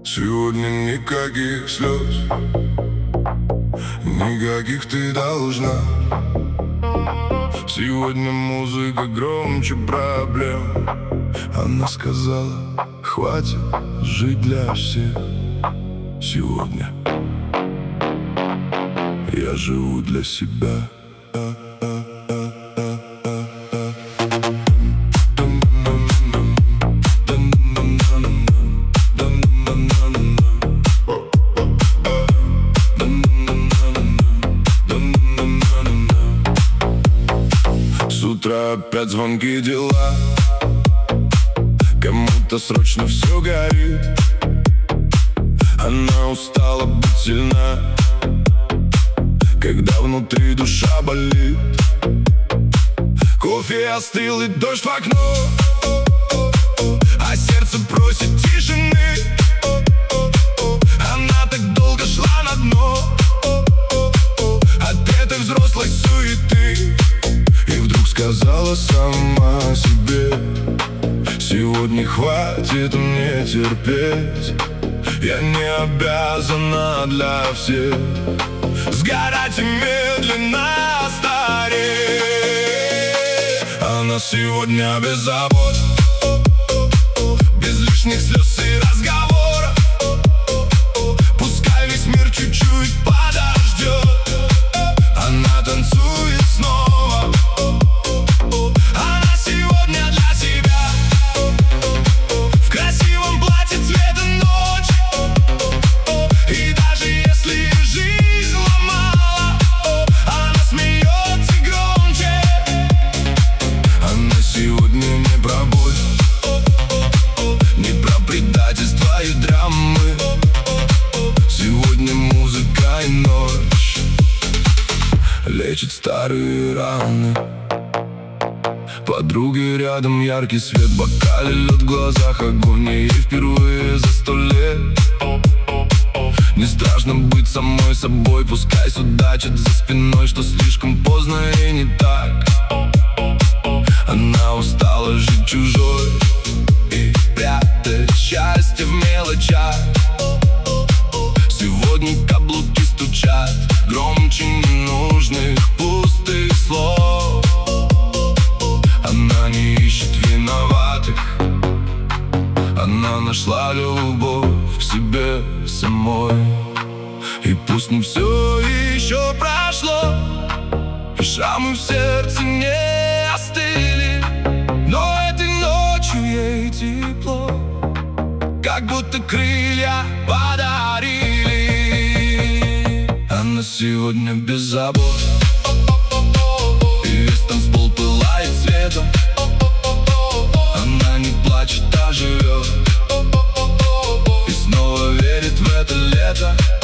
Сегодня никаких слез, никаких ты должна. Сегодня музыка громче проблем. Она сказала, хватит жить для всех. Сегодня я живу для себя. С утра опять звонки, дела. Кому-то срочно все горит. Она устала быть сильна, когда внутри душа болит. Кофе остыл и дождь в окно, а сердце просит тишины. Она так долго шла на дно от этой взрослой суеты, и вдруг сказала сама себе: сегодня хватит мне терпеть. Я не обязана для всех сгорать и медленно стареть. Она сегодня без забот, без лишних слез и разговоров. Пускай весь мир чуть-чуть подождет. Она танцует снова. Она сегодня для себя в красивом платье цвета ночи. И даже если жизнь ломала, она смеется громче. Она сегодня не про боль, не про предательство и драмы. Сегодня музыка и ночь лечит старые раны. Подруги рядом, яркий свет, бокале лед в глазах, огонь. Ей впервые за 100 лет не страшно быть самой собой. Пускай судачат за спиной, что слишком поздно и не так. Она устала жить чужой и прятать счастье в мелочах. Сегодня каблуки стучат громче ненужных пустых слов. Она не ищет виноватых, она нашла любовь к себе самой. И пусть не все еще прошло, и шрамы в сердце не остыли, но этой ночью ей тепло, как будто крылья подарили. Она сегодня без забот, и весь танцпол пылает светом. Она не плачет, а живет, и снова верит в это лето.